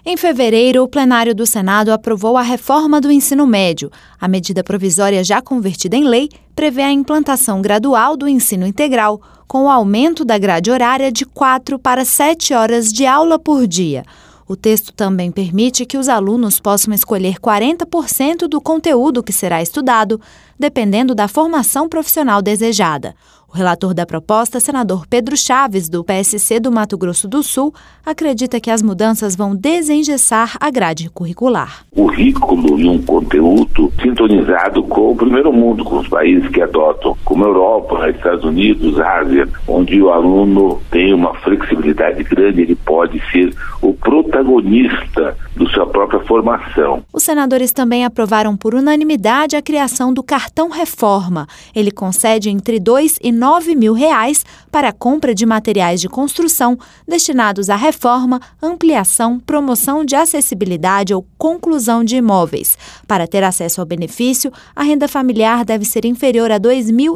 Em fevereiro, o plenário do Senado aprovou a reforma do ensino médio. A medida provisória já convertida em lei prevê a implantação gradual do ensino integral, com o aumento da grade horária de 4 para 7 horas de aula por dia. O texto também permite que os alunos possam escolher 40% do conteúdo que será estudado, dependendo da formação profissional desejada. O relator da proposta, senador Pedro Chaves, do PSC do Mato Grosso do Sul, acredita que as mudanças vão desengessar a grade curricular. Currículo e um conteúdo sintonizado com o primeiro mundo, com os países que adotam, como Europa, Estados Unidos, Ásia, onde o aluno tem uma flexibilidade grande, ele pode ser o protagonista da sua própria formação. Os senadores também aprovaram por unanimidade a criação do Cartão Reforma. Ele concede entre R$2 e R$9.000 para a compra de materiais de construção destinados à reforma, ampliação, promoção de acessibilidade ou conclusão de imóveis. Para ter acesso ao benefício, a renda familiar deve ser inferior a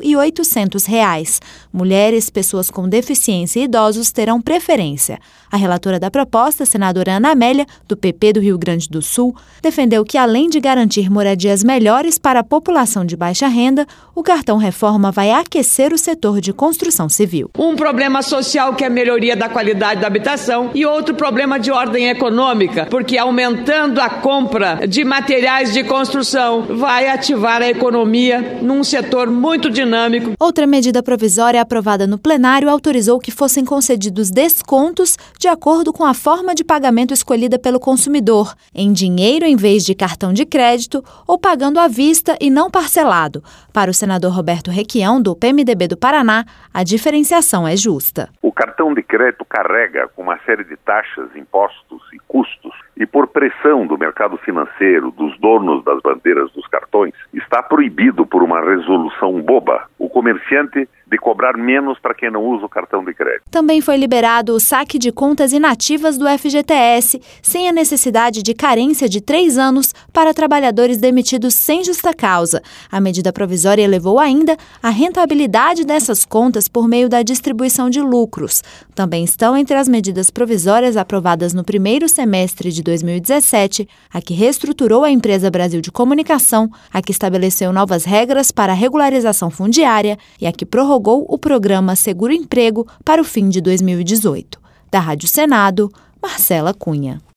R$2.800. Mulheres, pessoas com deficiência e idosos terão preferência. A relatora da proposta, senadora Ana Amélia, do PP do Rio Grande do Sul, defendeu que, além de garantir moradias melhores para a população de baixa renda, o Cartão Reforma vai aquecer o setor de construção civil. Um problema social, que é a melhoria da qualidade da habitação, e outro problema de ordem econômica, porque aumentando a compra de materiais de construção vai ativar a economia num setor muito dinâmico. Outra medida provisória aprovada no plenário autorizou que fossem concedidos descontos de acordo com a forma de pagamento escolhida pelo consumidor, em dinheiro em vez de cartão de crédito ou pagando à vista e não parcelado. Para o senador Roberto Requião, do PMDB do Paraná, a diferenciação é justa. O cartão de crédito carrega com uma série de taxas, impostos e custos, e por pressão do mercado financeiro, dos donos das bandeiras dos cartões, está proibido por uma resolução boba o comerciante de cobrar menos para quem não usa o cartão de crédito. Também foi liberado o saque de contas inativas do FGTS, sem a necessidade de carência de 3 anos para trabalhadores demitidos sem justa causa. A medida provisória elevou ainda a rentabilidade dessas contas por meio da distribuição de lucros. Também estão entre as medidas provisórias aprovadas no primeiro semestre de 2017, a que reestruturou a empresa Brasil de Comunicação, a que estabeleceu novas regras para a regularização fundiária e a que prorrogou o programa Seguro Emprego para o fim de 2018. Da Rádio Senado, Marcela Cunha.